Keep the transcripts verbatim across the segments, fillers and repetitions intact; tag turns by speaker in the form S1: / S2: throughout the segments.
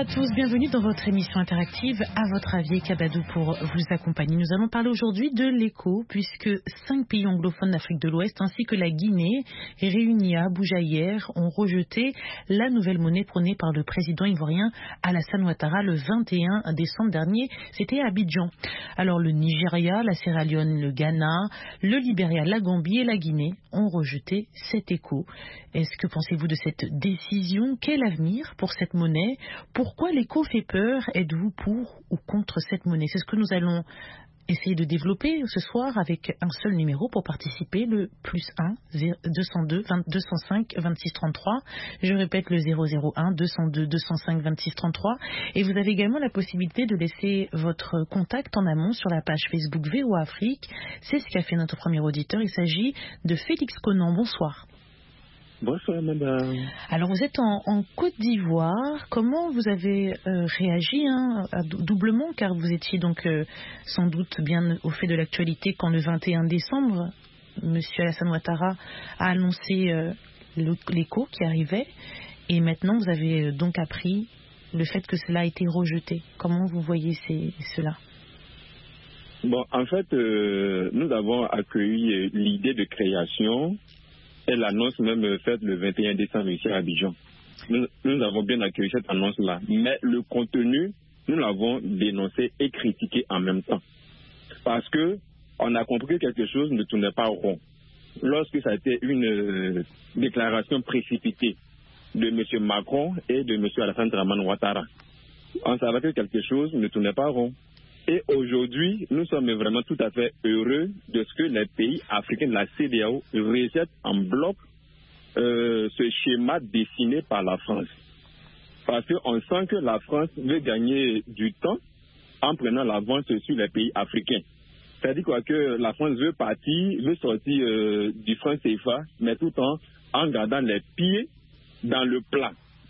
S1: à tous, bienvenue dans votre émission interactive À votre avis, Kabadou pour vous accompagner. Nous allons parler aujourd'hui de l'écho, puisque cinq pays anglophones d'Afrique de l'Ouest ainsi que la Guinée, réunis à Abuja hier, ont rejeté la nouvelle monnaie prônée par le président ivoirien Alassane Ouattara le vingt et un décembre dernier. C'était à Abidjan. Alors le Nigeria, la Sierra Leone, le Ghana, le Libéria, la Gambie et la Guinée ont rejeté cet écho. Est-ce que pensez-vous de cette décision? Quel avenir pour cette monnaie? Pourquoi l'écho fait peur? Êtes-vous pour ou contre cette monnaie? C'est ce que nous allons essayer de développer ce soir avec un seul numéro pour participer, le plus un deux cent deux deux cent cinq vingt-six trente-trois. Je répète le zéro zéro un deux cent deux deux cent cinq vingt-six trente-trois. Et vous avez également la possibilité de laisser votre contact en amont sur la page Facebook V O A Afrique. C'est ce qu'a fait notre premier auditeur. Il s'agit de Félix Conan. Bonsoir.
S2: Bonsoir madame.
S1: Alors vous êtes en, en Côte d'Ivoire. Comment vous avez euh, réagi hein, doublement, car vous étiez donc euh, sans doute bien au fait de l'actualité quand le vingt et un décembre, M. Alassane Ouattara a annoncé euh, le, l'écho qui arrivait, et maintenant vous avez euh, donc appris le fait que cela a été rejeté. Comment vous voyez ces, cela?
S2: Bon, en fait, euh, nous avons accueilli l'idée de création et l'annonce même faite le vingt et un décembre ici à Abidjan. Nous, nous avons bien accueilli cette annonce-là, mais le contenu, nous l'avons dénoncé et critiqué en même temps. Parce que on a compris que quelque chose ne tournait pas rond. Lorsque ça a été une euh, déclaration précipitée de M. Macron et de M. Alassane Dramane Ouattara, on savait que quelque chose ne tournait pas rond. Et aujourd'hui, nous sommes vraiment tout à fait heureux de ce que les pays africains de la C E D E A O rejettent en bloc euh, ce schéma dessiné par la France. Parce qu'on sent que la France veut gagner du temps en prenant l'avance sur les pays africains. C'est-à-dire quoi, que la France veut partir, veut sortir euh, du franc C F A, mais tout en, en gardant les pieds dans le plat.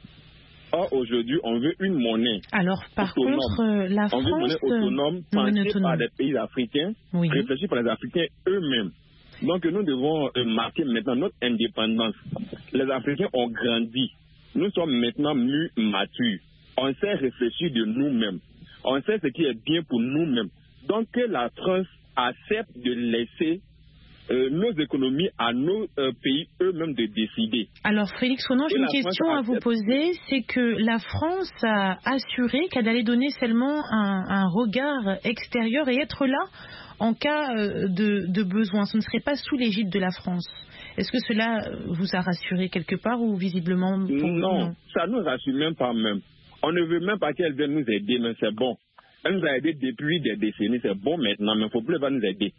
S2: Or, aujourd'hui, on veut une monnaie
S1: Alors, par
S2: autonome.
S1: contre, euh, la
S2: on
S1: France...
S2: veut une monnaie autonome, pensée
S1: autonome.
S2: par les pays africains,
S1: oui.
S2: réfléchie par les Africains eux-mêmes. Donc, nous devons euh, marquer maintenant notre indépendance. Les Africains ont grandi. Nous sommes maintenant mûrs, matures. On sait réfléchir de nous-mêmes. On sait ce qui est bien pour nous-mêmes. Donc, que la France accepte de laisser Euh, nos économies à nos euh, pays eux-mêmes de décider.
S1: Alors Félix Conan, j'ai une question à vous poser, c'est que la France a assuré qu'elle allait donner seulement un, un regard extérieur et être là en cas de, de besoin. Ce ne serait pas sous l'égide de la France. Est-ce que cela vous a rassuré quelque part ou visiblement pour
S2: non,
S1: vous, non,
S2: ça ne nous rassure même pas même. On ne veut même pas qu'elle vienne nous aider, mais c'est bon. Elle nous a aidés depuis des décennies, c'est bon maintenant, mais il ne faut plus pas nous aider.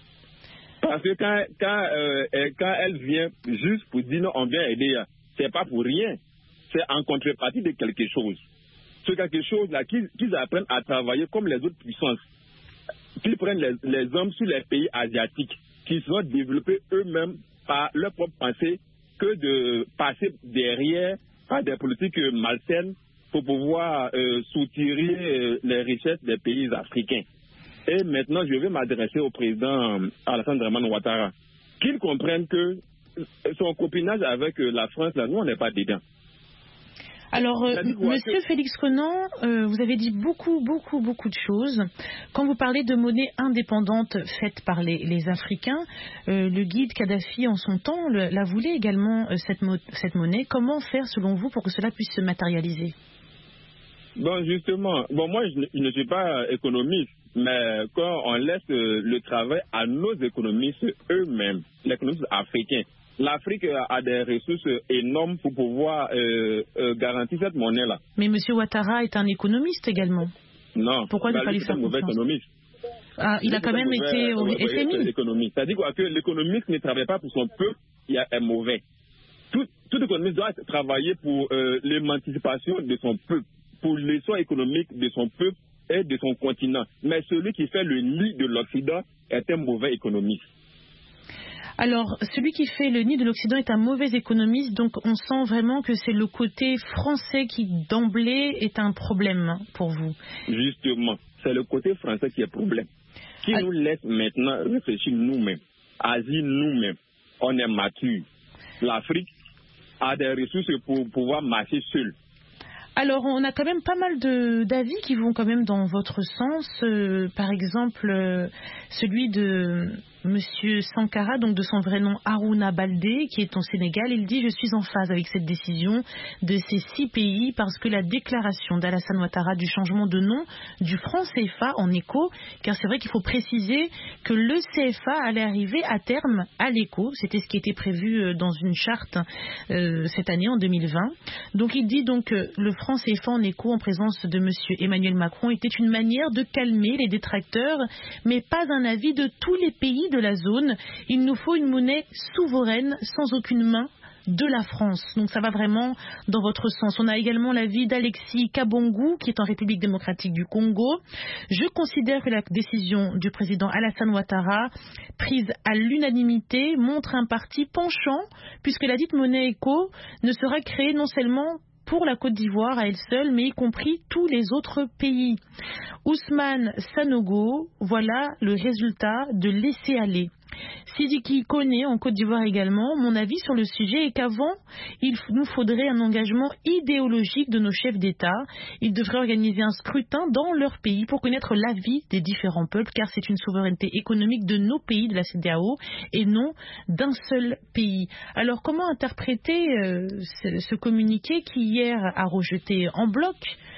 S2: Parce que quand, quand, euh, quand elle vient juste pour dire non, on vient aider, c'est pas pour rien. C'est en contrepartie de quelque chose. C'est quelque chose là qu'ils, qu'ils apprennent à travailler comme les autres puissances. Qu'ils prennent les, les hommes sur les pays asiatiques, qui sont développés eux-mêmes par leur propre pensée, que de passer derrière par des politiques malsaines pour pouvoir euh, soutirer euh, les richesses des pays africains. Et maintenant, je vais m'adresser au président Alassane Dramane Ouattara, qu'il comprenne que son copinage avec la France, là, nous, on n'est pas dedans.
S1: Alors, euh, Monsieur Félix Conan, euh, vous avez dit beaucoup, beaucoup, beaucoup de choses. Quand vous parlez de monnaie indépendante faite par les, les Africains, euh, le guide Kadhafi, en son temps, le, la voulait également, euh, cette, mo- cette monnaie. Comment faire, selon vous, pour que cela puisse se matérialiser?
S2: Bon, justement, bon, moi, je ne, je ne suis pas économiste. Mais quand on laisse le travail à nos économistes eux-mêmes, les économistes africains, l'Afrique a des ressources énormes pour pouvoir euh, euh, garantir cette monnaie-là.
S1: Mais M. Ouattara est un économiste également.
S2: Non.
S1: Pourquoi ne pas lui faire confiance?
S2: C'est un mauvais économiste.
S1: Ah, il a quand même été au F M I.
S2: Économiste. C'est-à-dire quoi, que l'économiste ne travaille pas pour son peuple, il est mauvais. Tout, tout économiste doit travailler pour euh, l'émancipation de son peuple, pour l'essor économique de son peuple et de son continent. Mais celui qui fait le nid de l'Occident est un mauvais économiste.
S1: Alors, celui qui fait le nid de l'Occident est un mauvais économiste, donc on sent vraiment que c'est le côté français qui, d'emblée, est un problème pour vous.
S2: Justement, c'est le côté français qui est problème. Qui ah. nous laisse maintenant réfléchir nous-mêmes, agir nous-mêmes. On est mature. L'Afrique a des ressources pour pouvoir marcher seule.
S1: Alors, on a quand même pas mal de, d'avis qui vont quand même dans votre sens. Euh, par exemple, euh, celui de Monsieur Sankara, donc de son vrai nom Harouna Baldé, qui est au Sénégal. Il dit « Je suis en phase avec cette décision de ces six pays parce que la déclaration d'Alassane Ouattara du changement de nom du franc C F A en éco, car c'est vrai qu'il faut préciser que le C F A allait arriver à terme à l'éco. C'était ce qui était prévu dans une charte euh, cette année, en deux mille vingt. Donc il dit donc que le franc C F A en éco en présence de Monsieur Emmanuel Macron était une manière de calmer les détracteurs, mais pas un avis de tous les pays de la zone. Il nous faut une monnaie souveraine sans aucune main de la France. Donc ça va vraiment dans votre sens. On a également l'avis d'Alexis Kabongo, qui est en République démocratique du Congo. Je considère que la décision du président Alassane Ouattara, prise à l'unanimité, montre un parti penchant, puisque la dite monnaie éco ne sera créée non seulement pour la Côte d'Ivoire à elle seule, mais y compris tous les autres pays. Ousmane Sanogo, voilà le résultat de laisser-aller. Sidiki Koné en Côte d'Ivoire également. Mon avis sur le sujet est qu'avant, il nous faudrait un engagement idéologique de nos chefs d'État. Ils devraient organiser un scrutin dans leur pays pour connaître l'avis des différents peuples, car c'est une souveraineté économique de nos pays de la C E D E A O et non d'un seul pays. Alors comment interpréter euh, ce, ce communiqué qui hier a rejeté en bloc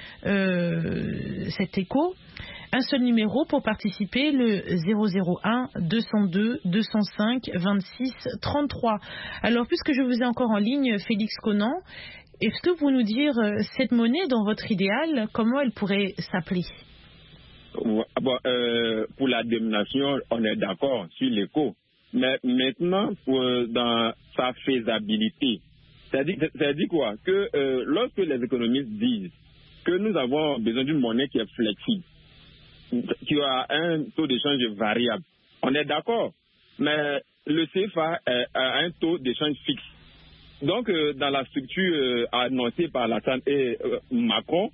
S1: euh, cet écho? Un seul numéro pour participer, le zéro zéro un deux zéro deux deux zéro cinq vingt-six trente-trois. Alors, puisque je vous ai encore en ligne, Félix Conan, est-ce que vous pouvez nous dire, cette monnaie, dans votre idéal, comment elle pourrait s'appeler?
S2: Bon, euh, pour la dénomination, on est d'accord sur l'éco. Mais maintenant, pour, dans sa faisabilité, c'est-à-dire, c'est-à-dire quoi? Que euh, lorsque les économistes disent que nous avons besoin d'une monnaie qui est flexible, qui a un taux d'échange variable. On est d'accord, mais le C F A a un taux d'échange fixe. Donc, euh, dans la structure euh, annoncée par Alassane et euh, Macron,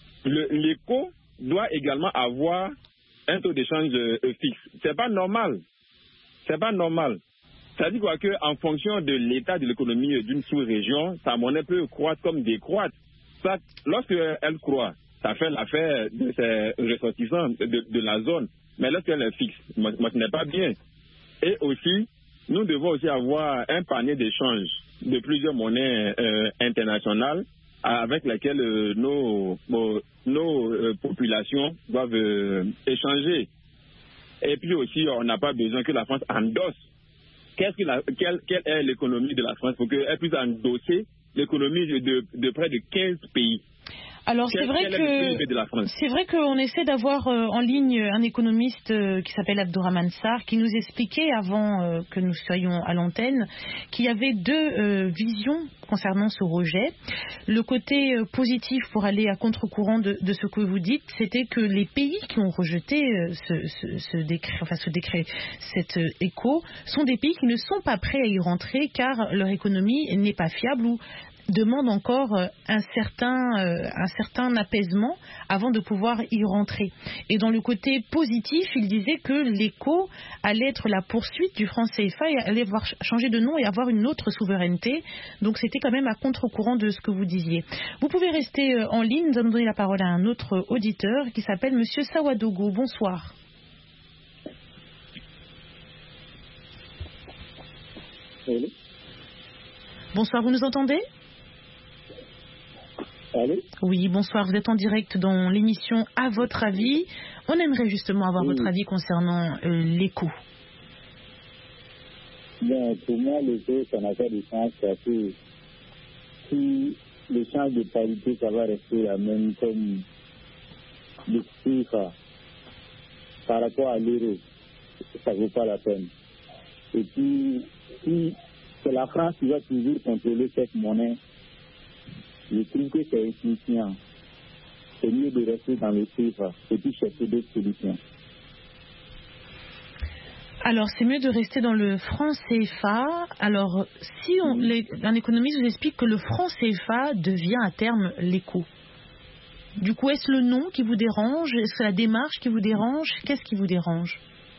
S2: l'éco doit également avoir un taux d'échange euh, fixe. C'est pas normal. C'est pas normal. Ça dit quoi que en fonction de l'état de l'économie d'une sous-région, sa monnaie peut croître comme décroître. Ça, lorsque elle croît, ça fait l'affaire de ces ressortissants de, de la zone. Mais lorsqu'elle est fixe, moi, moi, ce n'est pas bien. Et aussi, nous devons aussi avoir un panier d'échange de plusieurs monnaies euh, internationales avec lesquelles euh, nos, nos, nos euh, populations doivent euh, échanger. Et puis aussi, on n'a pas besoin que la France endosse. Qu'est-ce que la, quelle, quelle est l'économie de la France pour qu'elle puisse endosser l'économie de, de, de près de quinze pays?
S1: Alors c'est vrai que c'est vrai qu'on essaie d'avoir euh, en ligne un économiste euh, qui s'appelle Abdourahmane Sarr, qui nous expliquait avant euh, que nous soyons à l'antenne qu'il y avait deux euh, visions concernant ce rejet. Le côté euh, positif, pour aller à contre-courant de, de ce que vous dites, c'était que les pays qui ont rejeté euh, ce, ce, ce décret, enfin ce décret, cette euh, éco, sont des pays qui ne sont pas prêts à y rentrer car leur économie n'est pas fiable ou demande encore un certain, euh, un certain apaisement avant de pouvoir y rentrer. Et dans le côté positif, il disait que l'éco allait être la poursuite du franc C F A et allait avoir changer de nom et avoir une autre souveraineté. Donc c'était quand même à contre-courant de ce que vous disiez. Vous pouvez rester en ligne. Nous allons donner la parole à un autre auditeur qui s'appelle Monsieur Sawadogo. Bonsoir.
S3: Allô?
S1: Bonsoir, vous nous entendez?
S3: Allô?
S1: Oui, bonsoir, vous êtes en direct dans l'émission À votre avis. On aimerait justement avoir oui. votre avis concernant euh, l'éco.
S3: Bon, pour moi, l'éco, ça n'a pas de sens parce que si l'échange de parité, ça va rester la même comme le C F A par rapport à l'euro, ça ne vaut pas la peine. Et puis, si c'est la France qui va toujours contrôler cette monnaie, je trouve que c'est insuffisant. C'est mieux de rester dans le C F A et puis chercher d'autres solutions.
S1: Alors, c'est mieux de rester dans le franc C F A. Alors, si on, mmh. les, un économiste vous explique que le franc C F A devient à terme l'éco, du coup, est-ce le nom qui vous dérange? Est-ce la démarche qui vous dérange? Qu'est-ce qui vous dérange?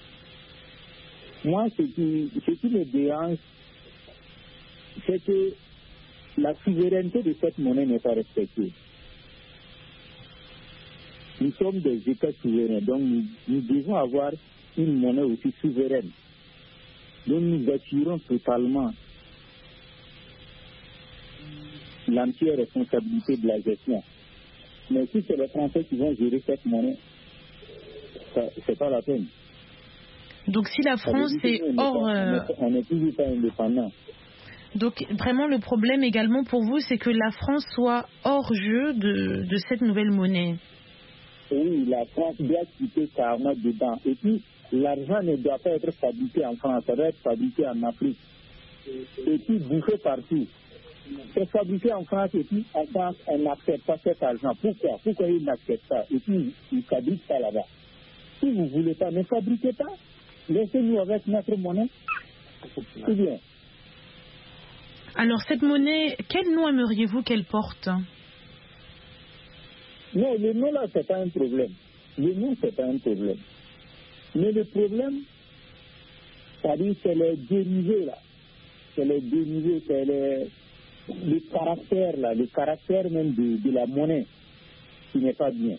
S3: Moi, ce qui, ce qui me dérange, c'est que la souveraineté de cette monnaie n'est pas respectée. nous sommes des États souverains, donc nous, nous devons avoir une monnaie aussi souveraine. Donc nous assurons totalement l'entière responsabilité de la gestion. Mais si c'est les Français qui vont gérer cette monnaie, ça, c'est pas la peine.
S1: Donc si la France est hors... Euh...
S3: On n'est toujours pas indépendant.
S1: Donc vraiment le problème également pour vous, c'est que la France soit hors jeu de, de cette nouvelle monnaie.
S3: Oui, la France doit quitter carrément dedans. Et puis l'argent ne doit pas être fabriqué en France, ça doit être fabriqué en Afrique. Et puis bouffé partout. C'est fabriqué en France et puis en France, on n'accepte pas cet argent. Pourquoi Pourquoi ils n'acceptent pas? Et puis ils ne fabriquent pas là-bas. Si vous ne voulez pas, ne fabriquez pas. Laissez-nous avec notre monnaie. C'est bien.
S1: Alors cette monnaie, quel nom aimeriez-vous qu'elle porte?
S3: Non, le nom là, c'est pas un problème. Le nom, c'est pas un problème. Mais le problème, c'est-à-dire c'est les dérivés là. C'est les dérivés, c'est les, le caractère là, le caractère même de, de la monnaie qui n'est pas bien.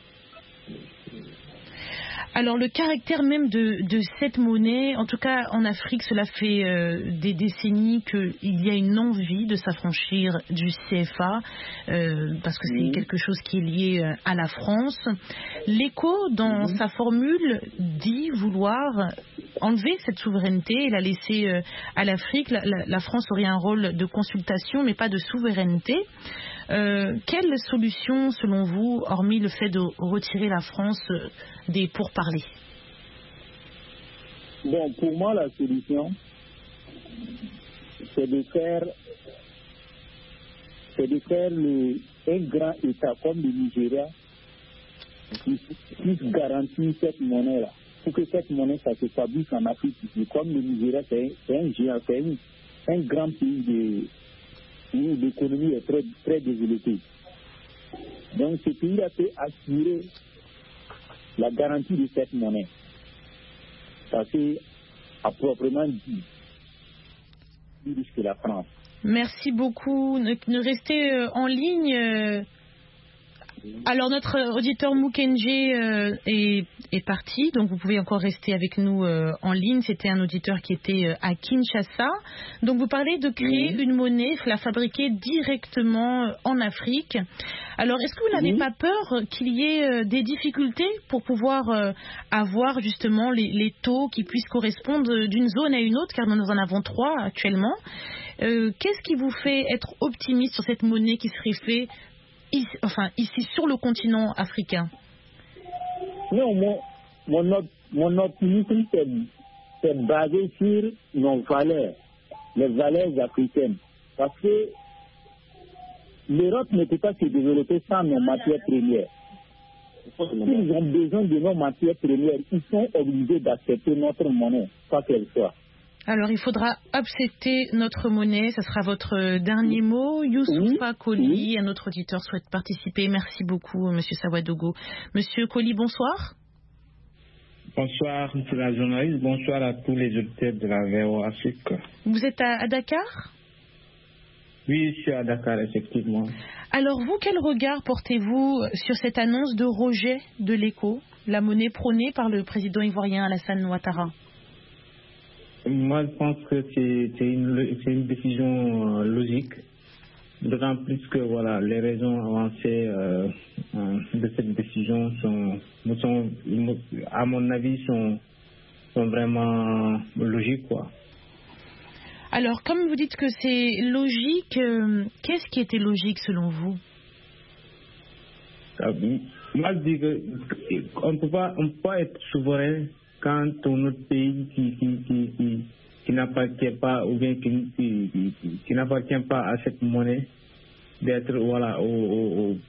S1: Alors le caractère même de, de cette monnaie, en tout cas en Afrique, cela fait euh, des décennies qu'il y a une envie de s'affranchir du C F A, euh, parce que c'est mmh. quelque chose qui est lié euh, à la France. L'Écho, dans mmh. sa formule, dit vouloir enlever cette souveraineté et la laisser euh, à l'Afrique. La, la, la France aurait un rôle de consultation, mais pas de souveraineté. Euh, quelle solution, selon vous, hormis le fait de retirer la France euh, des pourparlers?
S3: Bon, pour moi, la solution, c'est de faire, c'est de faire le, un grand État comme le Nigeria qui puisse garantir cette monnaie-là. Pour que cette monnaie, ça se fabrique en Afrique. Comme le Nigeria, c'est un géant, c'est un, un grand pays de... où l'économie est très, très développée. Donc ce pays-là peut assurer la garantie de cette monnaie. Ça fait à proprement dit plus riche que la France.
S1: Merci beaucoup. Ne, ne restez en ligne. Alors notre auditeur Mukenje euh, est, est parti, donc vous pouvez encore rester avec nous euh, en ligne. C'était un auditeur qui était euh, à Kinshasa. Donc vous parlez de créer mmh. une monnaie, la fabriquer directement euh, en Afrique. Alors est-ce que vous n'avez mmh. pas peur qu'il y ait euh, des difficultés pour pouvoir euh, avoir justement les, les taux qui puissent correspondre d'une zone à une autre, car nous en avons trois actuellement. Euh, qu'est-ce qui vous fait être optimiste sur cette monnaie qui serait faite Ici, enfin, ici sur le continent africain?
S3: Non, mon, mon, mon optimisme, c'est, c'est basé sur nos valeurs, les valeurs africaines. Parce que l'Europe ne peut pas se développer sans nos matières premières. S'ils ont besoin de nos matières premières, ils sont obligés d'accepter notre monnaie, quoi qu'elle soit.
S1: Alors, il faudra accepter notre monnaie. Ce sera votre dernier mot. Youssoufa oui, Koli, oui. un autre auditeur souhaite participer. Merci beaucoup, Monsieur Sawadogo. Monsieur Koli, bonsoir.
S4: Bonsoir, Monsieur la journaliste. Bonsoir à tous les auditeurs de la V O Afrique.
S1: Vous êtes à, à Dakar?
S4: Oui, je suis à Dakar, effectivement.
S1: Alors, vous, quel regard portez-vous sur cette annonce de rejet de l'Écho, la monnaie prônée par le président ivoirien Alassane Ouattara?
S4: Moi, je pense que c'est, c'est, une, c'est une décision euh, logique, d'autant plus que voilà, les raisons avancées euh, euh, de cette décision sont, sont, à mon avis, sont, sont vraiment logiques, quoi.
S1: Alors, comme vous dites que c'est logique, euh, qu'est-ce qui était logique selon vous?
S4: euh, Moi, je dis qu'on ne peut pas, on peut pas être souverain quand un autre pays qui, qui, qui, qui, qui n'appartient pas ou bien qui, qui, qui, qui n'appartient pas à cette monnaie, d'être, voilà, au, au, au,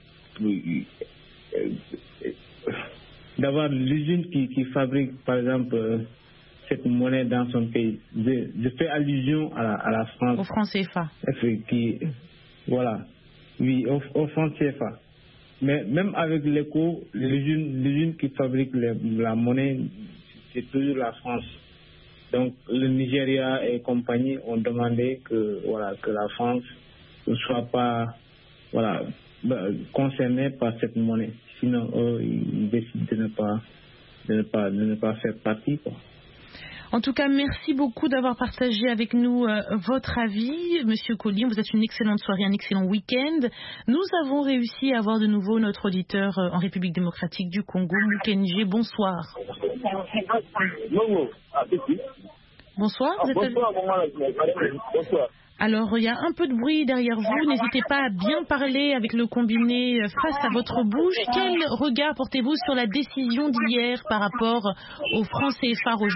S4: d'avoir l'usine qui, qui fabrique, par exemple, cette monnaie dans son pays. Je, je fais allusion à la, à la France.
S1: Au franc C F A.
S4: Qui, voilà. Oui, au, au franc C F A. Mais même avec l'Écho, l'usine, l'usine qui fabrique les, la monnaie, c'est toujours la France. Donc le Nigeria et compagnie ont demandé que voilà que la France ne soit pas voilà concernée par cette monnaie. sinon eux, ils décident de ne pas, de ne pas, de ne pas faire partie, quoi.
S1: En tout cas, merci beaucoup d'avoir partagé avec nous euh, votre avis. Monsieur Colli, vous êtes une excellente soirée, un excellent week-end. Nous avons réussi à avoir de nouveau notre auditeur euh, en République démocratique du Congo, Mukenje. Bonsoir. Bonsoir. Vous êtes
S5: Bonsoir.
S1: Alors, il y a un peu de bruit derrière vous. N'hésitez pas à bien parler avec le combiné face à votre bouche. Quel regard portez-vous sur la décision d'hier par rapport au franc C F A rejeté ?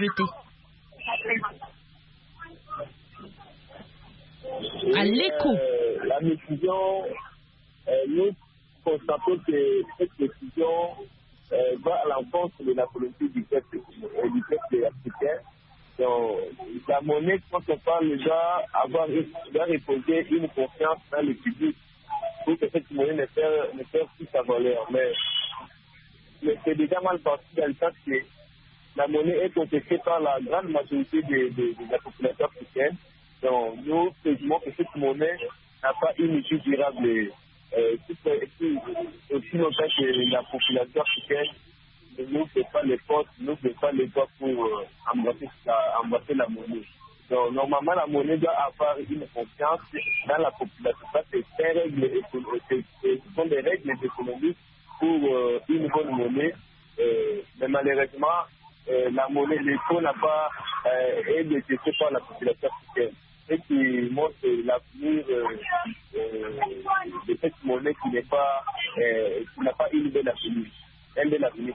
S1: À l'écho.
S5: Euh, la décision, euh, nous constatons que cette décision euh, va à l'encontre de la politique du peuple euh, du peuple africain. Donc, la monnaie, quand on parle, doit avoir doit reposer une confiance dans le public pour que cette monnaie ne perde, ne perde plus sa valeur. Mais, mais c'est déjà mal parti dans le sens que la monnaie est contestée par la grande majorité de, de, de la population africaine. Donc, nous estimons que cette monnaie n'a pas une issue durable. Euh, aussi longtemps que la population africaine ne nous fait pas les portes, ne nous fait pas les doigts pour euh, embrasser, la, embrasser la monnaie. Donc, normalement, la monnaie doit avoir une confiance dans la population. Ça, c'est des règles, ce sont des règles économiques pour euh, une bonne monnaie. Euh, mais malheureusement, euh, la monnaie, l'écho n'a pas euh, est détecté par la population africaine. Et qui montre l'avenir euh, euh, de cette monnaie qui n'est pas, euh, qui n'a pas une belle avenir. Un bel avenir.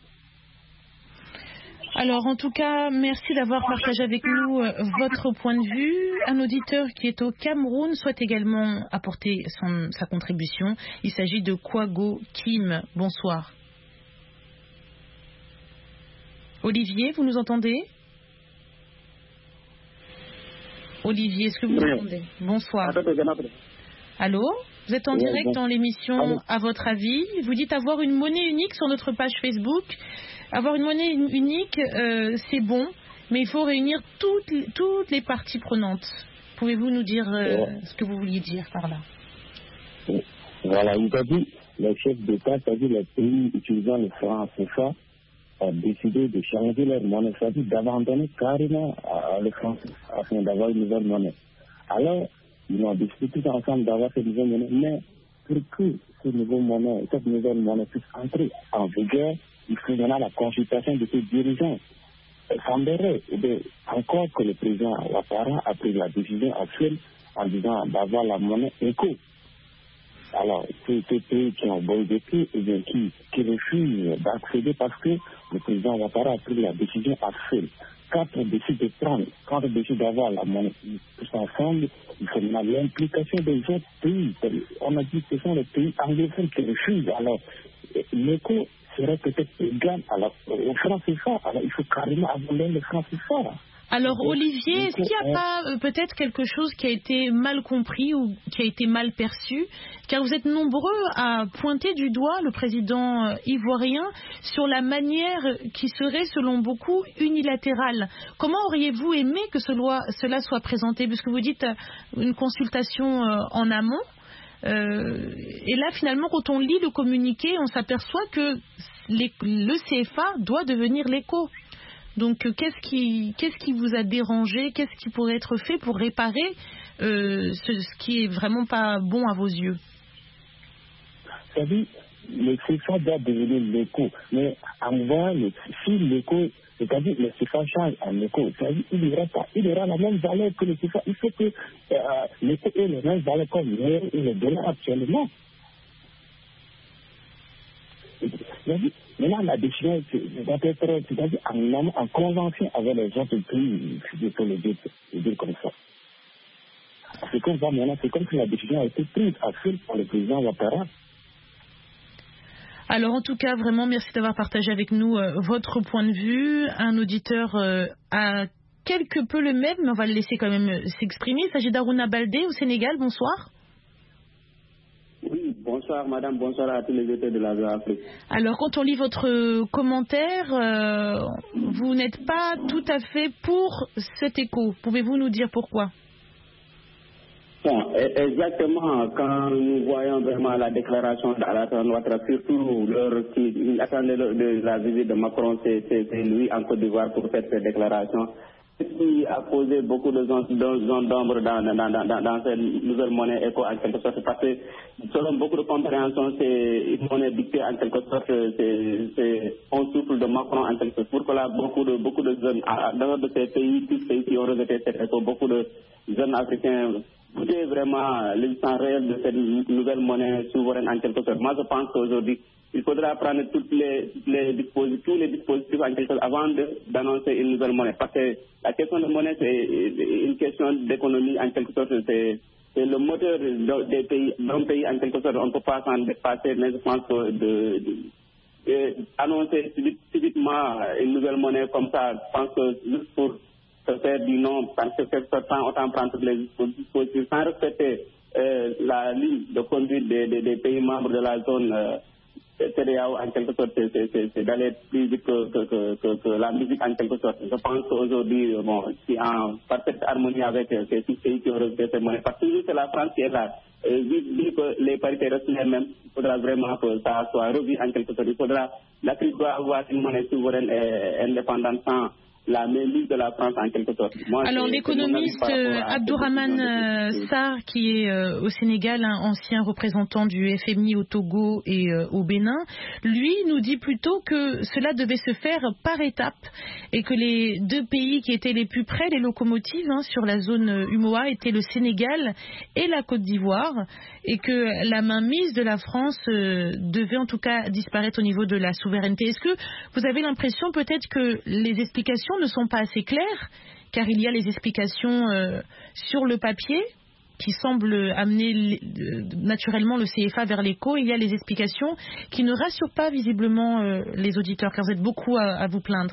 S1: Alors, en tout cas, merci d'avoir partagé avec nous euh, votre point de vue. Un auditeur qui est au Cameroun souhaite également apporter son, sa contribution. Il s'agit de Kwago Kim. Bonsoir. Olivier, vous nous entendez ? Olivier, est-ce que vous oui. entendez ? Bonsoir. Allô ? Vous êtes en oui, direct bon. dans l'émission Allô. À votre avis. Vous dites avoir une monnaie unique sur notre page Facebook. Avoir une monnaie unique, euh, c'est bon, mais il faut réunir toutes, toutes les parties prenantes. Pouvez-vous nous dire euh, ouais. ce que vous vouliez dire par là ?
S6: Voilà, vous avez dit, les chefs d'État, c'est-à-dire les pays utilisant le franc C F A, ont décidé de changer leur monnaie, c'est-à-dire d'abandonner carrément euh, le franc afin d'avoir une nouvelle monnaie. Alors, ils ont décidé tous ensemble d'avoir cette nouvelle monnaie, mais pour que cette nouvelle monnaie, cette nouvelle monnaie puisse entrer en vigueur, il faut donner la consultation de ces dirigeants. Il semblerait encore que le président Ouattara a pris la décision actuelle en disant d'avoir la monnaie éco. Alors, tous ces pays qui ont boycotté et bien qui, qui refusent d'accéder parce que le président Ouattara a pris la décision actuelle. Quand on décide de prendre, quand on décide d'avoir la monnaie tous ensemble, il faut l'implication des autres pays. On a dit que ce sont les pays anglophones qui refusent. Alors, l'éco serait peut-être égal à la, au franc C F A. Alors, il faut carrément abandonner le franc C F A.
S1: Alors, Olivier, est-ce qu'il n'y a pas euh, peut-être quelque chose qui a été mal compris ou qui a été mal perçu ? Car vous êtes nombreux à pointer du doigt le président euh, ivoirien sur la manière qui serait, selon beaucoup, unilatérale. Comment auriez-vous aimé que cela, cela soit présenté ? Puisque vous dites euh, une consultation euh, en amont. Euh, et là, finalement, quand on lit le communiqué, on s'aperçoit que les, le C F A doit devenir l'éco. Donc, euh, qu'est-ce qui, qu'est-ce qui vous a dérangé ? Qu'est-ce qui pourrait être fait pour réparer euh, ce, ce qui est vraiment pas bon à vos yeux ?
S6: Vous savez, le C F A doit devenir l'éco. Mais en voyant, le, si l'éco, c'est-à-dire le C F A change en éco, c'est-à-dire il y aura pas, il aura la même valeur que le C F A. Il faut que euh, l'éco ait la même valeur comme l'euro et le dollar actuellement. Maintenant, la décision doit être, c'est-à-dire en, en convention avec les autres pays, il faut le dire, le dire comme ça. C'est comme ça maintenant, c'est comme si la décision a été prise à fil par le président Ouattara.
S1: Alors en tout cas, vraiment, merci d'avoir partagé avec nous euh, votre point de vue. Un auditeur euh, a quelque peu le même, mais on va le laisser quand même s'exprimer. Il s'agit d'Aruna Baldé au Sénégal. Bonsoir.
S7: Oui, bonsoir madame, bonsoir à tous les auditeurs de la V O Afrique.
S1: Alors quand on lit votre commentaire, euh, vous n'êtes pas tout à fait pour cet écho. Pouvez-vous nous dire pourquoi ?
S7: Bon, exactement, quand nous voyons vraiment la déclaration d'Alassane Ouattara, surtout lors qu'il attendait de la visite de Macron, c'est lui en Côte d'Ivoire pour faire cette déclaration, ce qui a posé beaucoup de zones d'ombre dans, dans, dans, dans, dans cette nouvelle monnaie éco en quelque sorte, parce que selon beaucoup de compréhensions, c'est une monnaie dictée en quelque sorte, c'est un souffle de Macron en quelque sorte, pour que là, beaucoup de, beaucoup de jeunes, dans de ces pays, tous ces pays qui ont rejeté cette éco, beaucoup de jeunes africains, goûter vraiment l'existence réelle de cette nouvelle monnaie souveraine en quelque sorte. Moi, je pense qu'aujourd'hui, il faudra prendre toutes les, toutes les dispositifs, tous les dispositifs en quelque sorte avant d'annoncer une nouvelle monnaie. Parce que la question de monnaie, c'est une question d'économie en quelque sorte. C'est le moteur des pays, d'un pays en quelque sorte. On ne peut pas s'en dépasser, mais je pense que de, de, de annoncer subitement une nouvelle monnaie comme ça, je pense que juste pour se faire du nom, parce que c'est certain, autant prendre toutes les dispositifs sans respecter euh, la ligne de conduite des, des, des pays membres de la zone euh, C D A O en quelque sorte, c'est d'aller plus vite que, que, que, que, que la musique en quelque sorte. Je pense qu'aujourd'hui, bon, c'est en parfaite harmonie avec euh, ces six pays qui ont rejeté ces monnaies. Parce que c'est la France qui est là. Euh, vu que les parités restent les mêmes, il faudra vraiment que ça soit revu en quelque sorte. Il faudra, l'Afrique doit avoir une monnaie souveraine et indépendante sans la mainmise de la France en quelque sorte. Moi,
S1: alors l'économiste Abdourahmane euh, Sarr, qui est euh, au Sénégal, un ancien représentant du F M I au Togo et euh, au Bénin, lui nous dit plutôt que cela devait se faire par étapes et que les deux pays qui étaient les plus près, les locomotives hein, sur la zone U M O A, étaient le Sénégal et la Côte d'Ivoire, et que la mainmise de la France euh, devait en tout cas disparaître au niveau de la souveraineté. Est-ce que vous avez l'impression peut-être que les explications ne sont pas assez claires, car il y a les explications euh, sur le papier qui semblent amener euh, naturellement le C F A vers l'éco, et il y a les explications qui ne rassurent pas visiblement euh, les auditeurs, car vous êtes beaucoup à, à vous plaindre.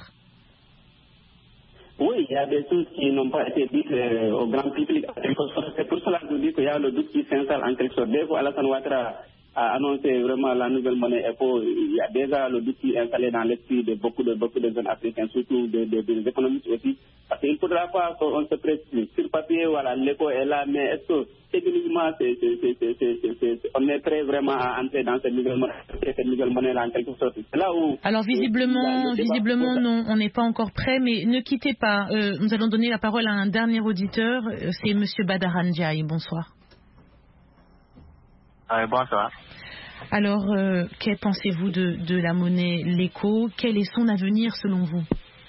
S7: Oui, il y a des choses qui n'ont pas été dites euh, au grand public. C'est pour cela que je dis qu'il y a le doute qui s'installe en quelque sorte. Dès qu'Alassane Ouattara a annoncé vraiment la nouvelle monnaie éco, il y a déjà le doute qui est installé dans l'esprit de beaucoup de beaucoup de jeunes africains, surtout des de, de, de économistes aussi. Parce qu'il ne faudra pas qu'on se précise. Sur papier, voilà, l'éco est là, mais est-ce que techniquement, c'est, c'est, c'est, c'est, c'est, c'est, c'est, on est prêt vraiment à entrer dans cette nouvelle monnaie, cette nouvelle monnaie là en quelque sorte. C'est là où.
S1: Alors visiblement, visiblement non, on n'est pas encore prêt, mais ne quittez pas. Euh, nous allons donner la parole à un dernier auditeur. C'est Monsieur Badara Ndiaye. Bonsoir.
S8: Euh, bonsoir.
S1: Alors, euh, que pensez-vous de, de la monnaie l'éco? Quel est son avenir selon vous?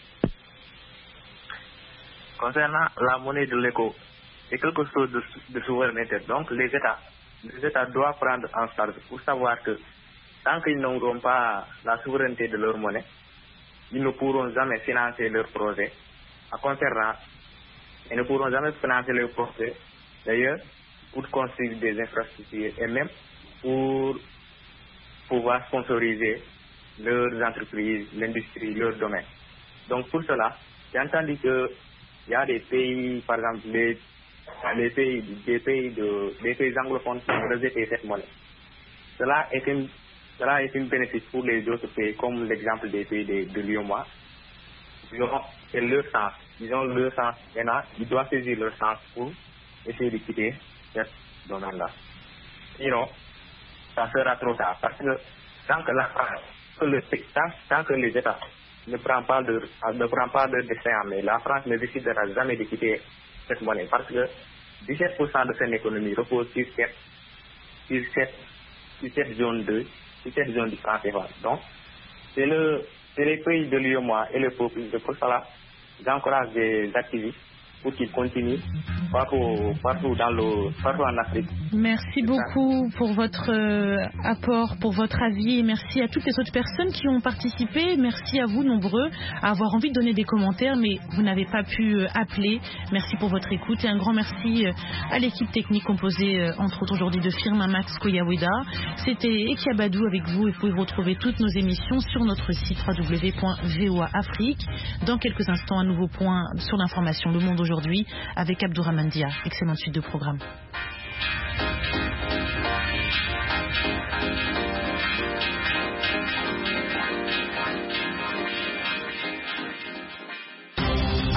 S8: Concernant la monnaie de l'éco, c'est quelque chose de, de souveraineté. Donc, les États, les États doivent prendre en charge pour savoir que tant qu'ils n'auront pas la souveraineté de leur monnaie, ils ne pourront jamais financer leurs projets à concernant, ils ne pourront jamais financer leurs projets. D'ailleurs, pour construire des infrastructures et même pour pouvoir sponsoriser leurs entreprises, l'industrie, leurs domaines. Donc pour cela, j'ai entendu qu'il y a des pays, par exemple, les, les pays, des pays de, des pays anglophones qui ont rejeté cette monnaie. Cela est une, cela est une bénéfice pour les autres pays, comme l'exemple des pays de, de l'U E M O A. Ils ont c'est leur sens, ils ont leur sens, maintenant, ils doivent saisir leur sens pour essayer de quitter ce domaine-là. Sinon, ça sera trop tard, parce que tant que la France, le, tant, tant que les États ne prennent pas de, ne prennent pas de destin en main, la France ne décidera jamais de quitter cette monnaie, parce que dix-sept pour cent de son économie repose sur cette, sur cette, sur cette zone deux, sur cette zone du franc C F A. Donc, c'est le, c'est les pays de l'U E M O A et le peuple. C'est pour cela j'encourage des activistes pour qu'ils continuent partout, partout, dans le, partout en Afrique.
S1: Merci beaucoup pour votre euh, apport, pour votre avis, et merci à toutes les autres personnes qui ont participé. Merci à vous nombreux à avoir envie de donner des commentaires, mais vous n'avez pas pu euh, appeler. Merci pour votre écoute et un grand merci euh, à l'équipe technique composée euh, entre autres aujourd'hui de Firmin Max Koyaweda. C'était Ekiabadou avec vous, et vous pouvez retrouver toutes nos émissions sur notre site w w w point voa afrique. Dans quelques instants, un nouveau point sur l'information Le Monde aujourd'hui avec Abdourahmane Dia. Excellente suite de programme.